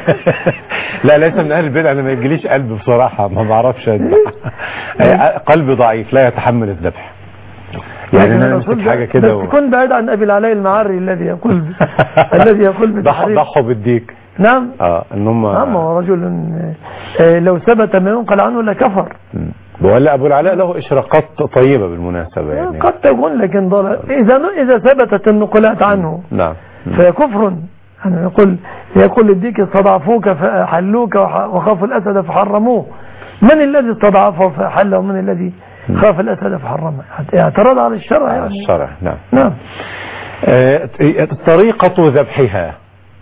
لا ليس من أهل البدع، أنا ما يجيليش قلب بصراحة، ما بعرفش أذبح. قلبي ضعيف لا يتحمل الذبح. يعني أنا أمسك حاجة كده بس تكون بعيد عن أبي العلاء المعري الذي يقول الذي يقول بالتحريم. ضحوا بالديك. نعم. اه انهم نعم. رجل لو ثبت ما ينقل عنه لكفر. ولا ابو العلاء له اشراقات طيبه بالمناسبه يعني قد تكون، لكن ضلال اذا اذا ثبتت النقلات عنه. نعم. فكفر. انا يقول يقول الديك استضعفوك فحلوك وخافوا الاسد فحرموه. من الذي استضعفه فحله ومن الذي خاف الأسد فحرمها، اعترض على الشرع على يعني. الشرع. نعم نعم. آه، طريقة ذبحها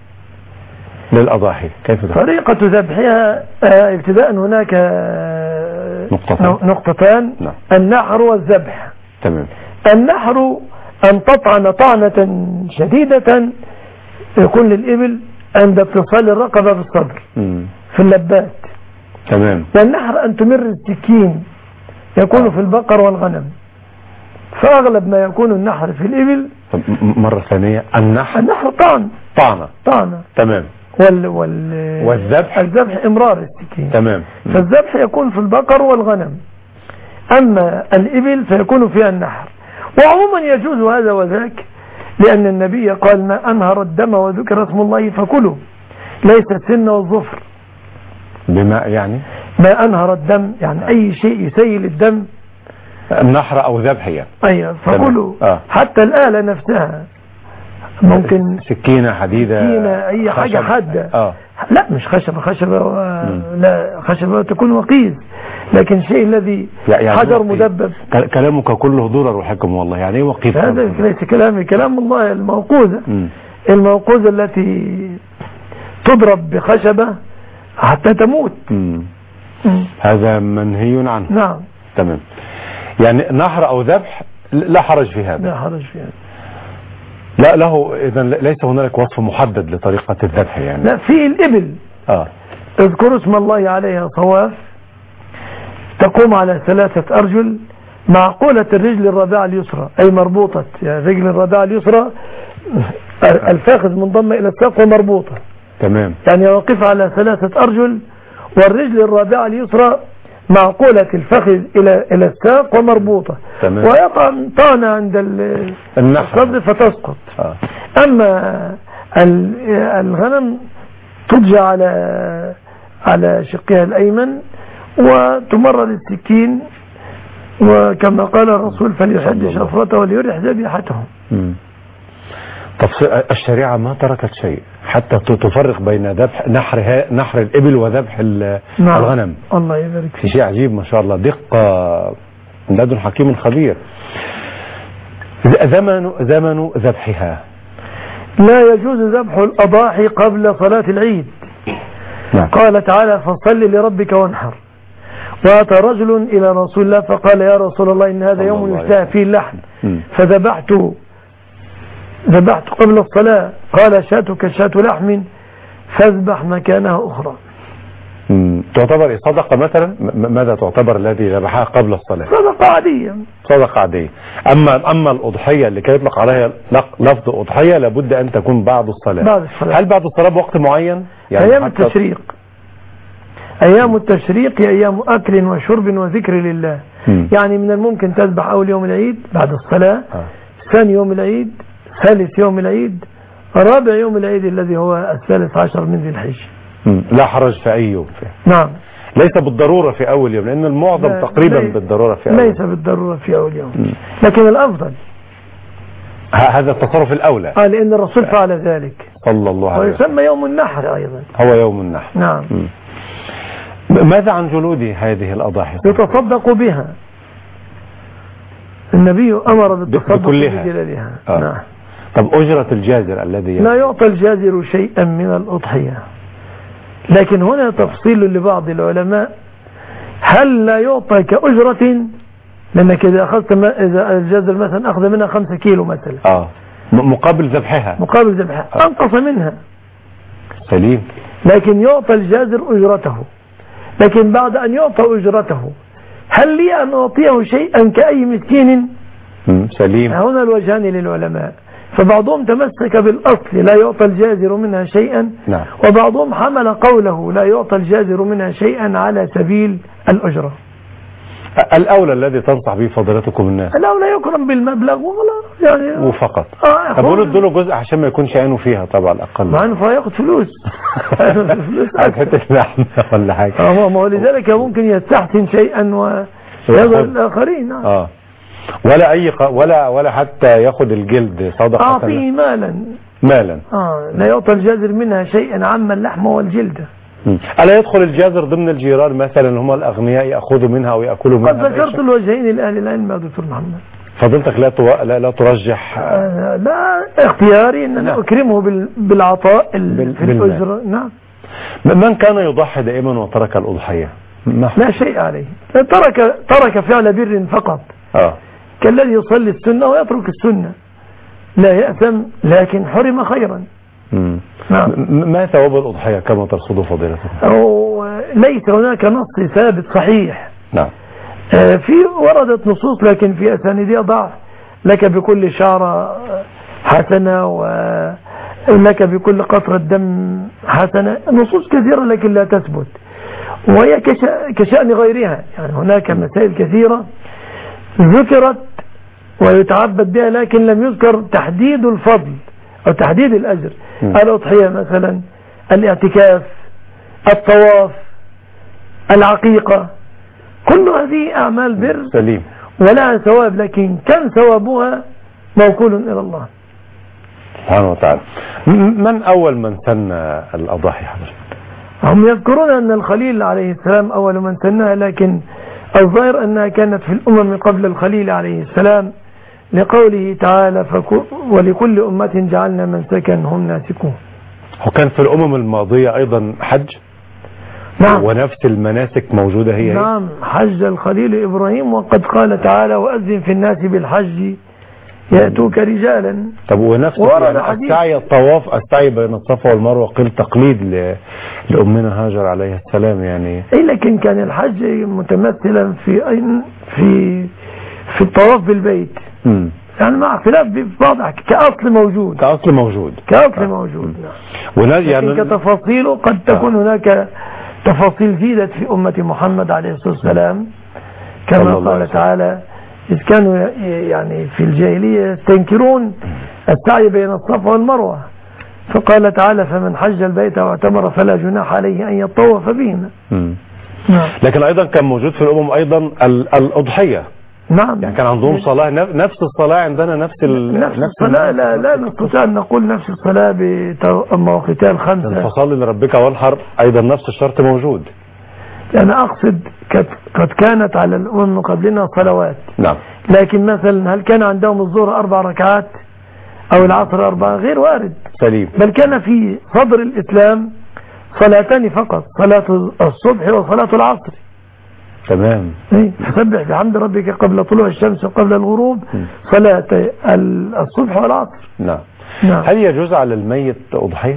للأضاحي كيف ذبح؟ طريقة ذبحها آه، ابتداء هناك آه، نقطتان. نقطتان نعم. النحر والذبح. تمام. النحر أن تطعن طعنة شديدة يكون للإبل عند اتصال الرقبة في الصدر مم. في اللبات. تمام. والنحر أن تمر السكين يكون آه. في البقر والغنم، فأغلب ما يكون النحر في الإبل. طب مرة ثانية، النحر النحر طعن طعنة. طعنة. تمام. وال وال والذبح الذبح إمرار السكين. تمام. فالذبح يكون في البقر والغنم، أما الإبل فيكون فيها النحر. وعموما يجوز هذا وذاك، لأن النبي قال ما أنهر الدم وذكر اسم الله فكلوا، ليس السن والظفر. بما يعني ما أنهر الدم يعني أي شيء يسيل الدم، النحر أو ذبح يعني. أيوة فكلوا. آه. حتى الآلة نفسها ممكن سكينة حديدة سكينة أي حاجة حادة. آه. لا مش خشبة خشبة و... لا خشبة تكون وقيز، لكن شيء الذي يعني حجر وقيز. مدبب. كلامك كله ضرر وحكم والله. يعني ايه وقيز؟ هذا ليس كلامي، كلام الله. الموقوذة الموقوذة التي تضرب بخشبة حتى تموت. مم. مم. هذا منهي عنه. نعم. تمام. يعني نحر أو ذبح لا حرج في هذا. لا حرج في هذا. لا له إذن ليس هنالك وصف محدد لطريقة الذبح يعني. لا في الإبل آه. اذكروا اسم الله عليها صواف، تقوم على ثلاثة أرجل معقولة الرجل الرابعة اليسرى، أي مربوطة يعني الرجل الرابعة اليسرى الفاخذ منضمة إلى الساق ومربوطة. تمام. يعني واقف على ثلاثة أرجل والرجل الرابعة اليسرى معقولة الفخذ إلى إلى الساق ومربوطة. تمام. ويطعن طعنة عند الصدر فتسقط. آه. أما الغنم تضجع على على شقها الأيمن وتمرر السكين، وكما قال الرسول فليحد شفرته وليرح ذبيحته. طب الشريعة ما تركت شيء حتى تفرق بين ذبح نحر نحر الإبل وذبح نعم. الغنم. الله يبارك فيك. شيء عجيب ما شاء الله، دقة من لدن حكيم خبير. زمن زمن ذبحها لا يجوز ذبح الأضاحي قبل صلاة العيد. نعم. قال تعالى فصل لربك وانحر. وأتى رجل إلى رسول الله فقال يا رسول الله إن هذا يوم يشتهى فيه اللحم فذبحت ذبحت قبل الصلاة. قال شاتك شاة لحم فاذبح مكانها أخرى. مم. تعتبر صدقة مثلا؟ ماذا تعتبر الذي ذبحها قبل الصلاة؟ صدقة عادية. صدقة عادية. أما أما الأضحية اللي كان يطلق عليها لفظ أضحية لابد أن تكون بعد الصلاة. بعد الصلاة. هل بعد الصلاة بوقت معين؟ يعني أيام التشريق. أيام التشريق هي أيام أكل وشرب وذكر لله. م. يعني من الممكن تذبح أول يوم العيد بعد الصلاة، آه. ثاني يوم العيد، ثالث يوم العيد، رابع يوم العيد الذي هو الثالث عشر من ذي الحجة. لا حرج في أي يوم فيه. نعم. ليس بالضرورة في أول يوم، لأن المعظم تقريبا بالضرورة في أول يوم. ليس بالضرورة في أول يوم. م. لكن الأفضل هذا التصرف الأولى. آه لأن الرسول فعل ذلك صلى الله عليه وسلم. ويسمى يوم النحر أيضا. هو يوم النحر. نعم. م. ماذا عن جلود هذه الأضاحي؟ يتصدق بها. النبي أمر بالتصدق بكلها. بجلالها. آه. نعم. طب أجرة الجازر الذي لا يعطى الجازر شيئا من الأضحية، لكن هنا تفصيل لبعض العلماء هل لا يعطى كأجرة؟ لأنك إذا أخذت ما إذا الجازر مثلا أخذ منها خمسة كيلو مثلا آه مقابل ذبحها مقابل ذبحها آه. أنقص منها سليم، لكن يعطى الجازر أجرته. لكن بعد أن يعطى أجرته هل لي أن أعطيه شيئا كأي مسكين؟ سليم. هنا الوجهان للعلماء، فبعضهم تمسك بالأصل لا يعطى الجازر منها شيئا. نعم. وبعضهم حمل قوله لا يعطى الجازر منها شيئا على سبيل الأجرة. الأولى الذي تنصح به فضيلتكم الناس الأولى يكرم بالمبلغ ولا يعني وفقط. آه طب قولوا ادوا له جزء عشان ما يكونش عينه فيها طبعا الأقل. ما عينه فيها ياخد فلوس عايز حتة لحمة ولا حاجة. اه ما هو لذلك ممكن يستحسن شيئا ويضر الآخرين. اه ولا أي ق... ولا ولا حتى ياخد الجلد صدقة. أعطيه مالا مالا. اه لا يعطى الجازر منها شيئا عما اللحم والجلد. ألا يدخل الجازر ضمن الجيران مثلا هم الأغنياء يأخذوا منها أو يأكلوا منها؟ قد ذكرت الوجهين لأهل العلم يا دكتور محمد. فضلتك لا تو... لا, لا ترجح؟ آه لا، اختياري أن أنا أكرمه بال... بالعطاء ال... في الأجر. نعم. من كان يضحي دائما وترك الأضحية؟ لا شيء عليه، ترك ترك فعل بر فقط. آه. كالذي يصلي السنة ويترك السنة، لا يأثم لكن حرم خيرا. مم. نعم. ما ثواب الأضحية كما ترصد فضيلتك؟ أو ليس هناك نص ثابت صحيح. نعم. آه في وردت نصوص لكن في أسانيدها ضعف. لك بكل شعرة حسنة ولك بكل قطرة دم حسنة، نصوص كثيرة لكن لا تثبت، وهي كشأن غيرها. يعني هناك مسائل كثيرة ذكرت ويتعبد بها لكن لم يذكر تحديد الفضل أو تحديد الأجر. الأضحية مثلا، الاعتكاف، الطواف، العقيقة، كل هذه أعمال بر سليم ولها ثواب، لكن كم ثوابها موكول إلى الله سبحانه وتعالى. من أول من سن الأضاحي حضرتك؟ هم يذكرون أن الخليل عليه السلام أول من سنها، لكن الظاهر أنها كانت في الأمم قبل الخليل عليه السلام، لقوله تعالى ولكل أمة جعلنا منسكا هم ناسكوه. وكان في الأمم الماضية أيضا حج؟ نعم. ونفس المناسك موجودة هي؟ نعم، حج الخليل إبراهيم، وقد قال تعالى وأذن في الناس بالحج يأتوك رجالا. طب ونفس يعني السعي الطواف السعي بين الصفا والمروة قيل تقليد ل... لأمنا هاجر عليه السلام يعني. إيه لكن كان الحج متمثلا في أين في في الطواف بالبيت. م. يعني مع اختلاف في بعض كأصل موجود كأصل موجود كأصل موجود نعم. يعني كتفاصيله قد تكون آه. هناك تفاصيل زيدت في أمة محمد عليه الصلاة والسلام، كما قال تعالى إذ كانوا يعني في الجاهلية يستنكرون السعي بين الصفا والمروة، فقال تعالى فمن حج البيت واعتمر فلا جناح عليه أن يطوف بهما. نعم. لكن أيضا كان موجود في الأمم أيضا الأضحية. نعم. يعني كان عندهم صلاة نفس الصلاة عندنا نفس ال... نفس الصلاة. لا لا نستطيع أن نقول نفس الصلاة بمواقيتها الخمسة. الفصل لربك وانحر أيضا نفس الشرط موجود. أنا أقصد قد كانت على الأمم قبلنا صلوات. نعم. لكن مثلا هل كان عندهم الظهر أربع ركعات أو العصر أربعة؟ غير وارد. سليم. بل كان في صدر الإسلام صلاتان فقط، صلاة الصبح وصلاة العصر. تمام. سبح بحمد ربك قبل طلوع الشمس وقبل الغروب، صلاة الصبح والعصر. نعم. نعم. هل يجوز على الميت أضحية؟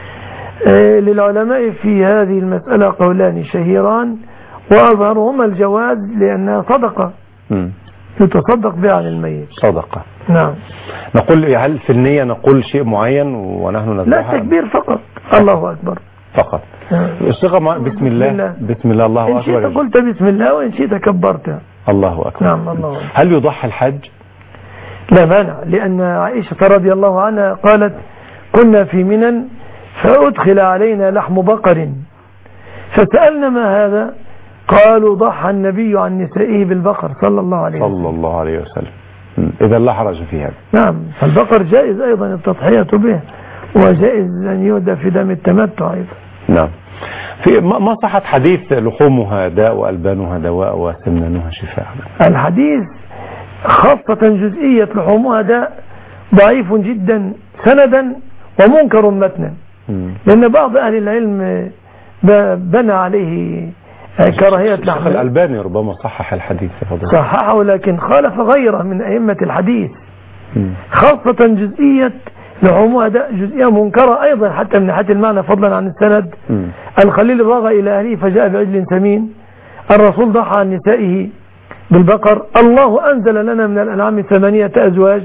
آه للعلماء في هذه المسألة قولان شهيران، وأظهرهما الجواز لأنها صدقة م. يتصدق بها عن الميت. صدقة. نعم. نقول هل في النية نقول شيء معين ونحن نذبحها؟ لا، تكبير فقط. الله أكبر فقط. الصيغة بسم الله. بسم الله الله أكبر. إن شئت قلت بسم الله وإن شئت كبرت. الله أكبر. نعم الله أكبر. هل يضحى الحج؟ لا مانع، لأن عائشة رضي الله عنها قالت كنا في منى فأدخل علينا لحم بقر فسألنا ما هذا، قالوا ضحى النبي عن نسائه بالبقر صلى الله عليه وسلم. صلى الله عليه وسلم. إذا لا حرج في هذا. نعم، فالبقر جائز أيضا التضحية به، وجائز أن يودى في دم التمتع أيضا. نعم. في ما صحت حديث لحومها داء وألبانها دواء وسمنانها شفاء؟ الحديث خاصة جزئية لحومها داء ضعيف جدا سندا ومنكر متنا، لأن بعض أهل العلم بنى عليه كراهية لحم. الألباني ربما صحح الحديث. صححه لكن خالف غيره من أئمة الحديث، خاصة جزئية لحومها داء جزئية منكرة أيضا حتى من ناحية المعنى فضلا عن السند. م. الخليل راغ إلى أهله فجاء بعجل سمين، الرسول ضحى عن نسائه بالبقر، الله أنزل لنا من الأنعام ثمانية أزواج.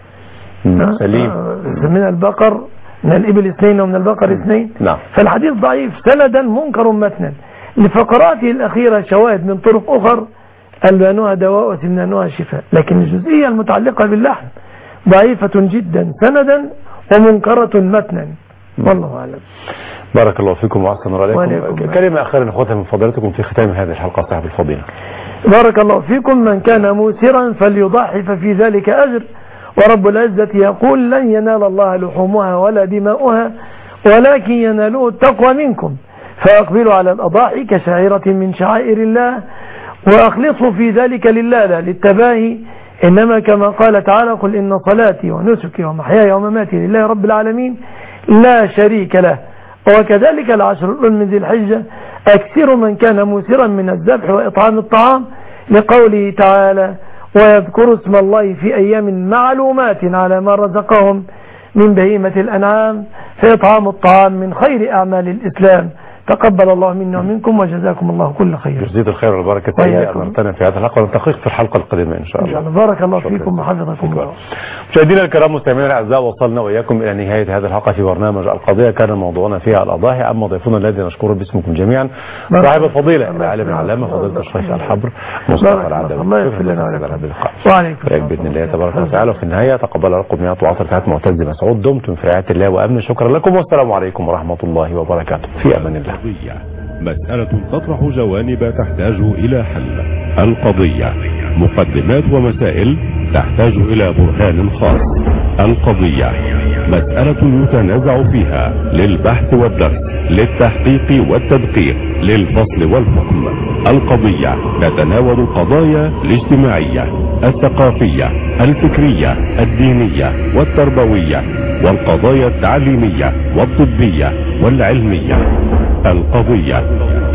سليم. من البقر من الإبل اثنين ومن البقر اثنين. نعم. فالحديث ضعيف سندا منكر متنا، لفقراته الأخيرة شواهد من طرق أخر ألبانها دواء وسمنانها شفاء، لكن الجزئية المتعلقة باللحم ضعيفة جدا سندا ومنكرة متنا. والله أعلم. بارك الله فيكم وأحسن عليكم. كلمة أخيرة نأخذها من فضيلتكم في ختام هذه الحلقة صاحب الفضيلة. بارك الله فيكم. من كان موسرا فليضحي ففي ذلك أجر، ورب العزة يقول لن ينال الله لحومها ولا دماؤها ولكن يناله التقوى منكم، فأقبلوا على الأضاحي كشعيرة من شعائر الله، وأخلصوا في ذلك لله لا للتباهي، إنما كما قال تعالى قل إن صلاتي ونسكي ومحياي ومماتي لله رب العالمين لا شريك له. وكذلك العشر الأول من ذي الحجة أكثر من كان موسرا من الذبح وإطعام الطعام، لقوله تعالى ويذكر اسم الله في أيام معلومات على ما رزقهم من بهيمة الأنعام، فإطعام الطعام من خير أعمال الإسلام. تقبل الله منا ومنكم وجزاكم الله كل خير. جزيد الخير والبركة فيها أمرتنا في هذا الحلقة، ونلتقيك في الحلقة القادمة إن شاء الله. بارك الله فيكم وحفظكم الله. مشاهدينا الكرام مستمعينا الأعزاء، وصلنا وإياكم إلى نهاية هذه الحلقة في برنامج القضية. كان موضوعنا فيها الأضاحي. أما ضيفنا الذي نشكره باسمكم جميعا صاحب الفضيلة العالم العلامة فضيلة الشيخ الحبر مصطفى العدوي. الله يغفر لنا ولكم. وعليكم بإذن الله تبارك وتعالى. وفي النهاية تقبل رقم مئة وعشرة ساعات معتز مسعود. دمتم في رعاية الله وأمن. شكرا لكم والسلام عليكم ورحمة الله وبركاته. في أمان الله. مسألة تطرح جوانب تحتاج إلى حل. القضية مقدمات ومسائل تحتاج إلى برهان خاص. القضية مسألة يتنازع فيها للبحث والدرس، للتحقيق والتدقيق، للفصل والحكم. القضية تتناول القضايا الاجتماعية، الثقافية، الفكرية، الدينية والتربوية، والقضايا التعليمية والطبية والعلمية. القضية